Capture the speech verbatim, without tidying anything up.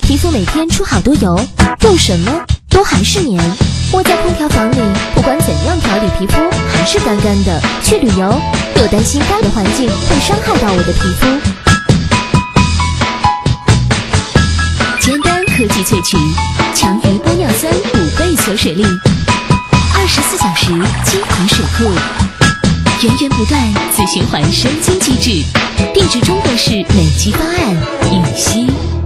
皮肤每天出好多油，用什么都还是黏。窝在空调房里，不管怎样调理皮肤还是干干的。去旅游又担心干的环境会伤害到我的皮肤。简单科技萃取，强于玻尿酸五倍锁水力，二十四小时激活水库，源源不断自循环生津机制，定制中国式美肌方案，乙烯。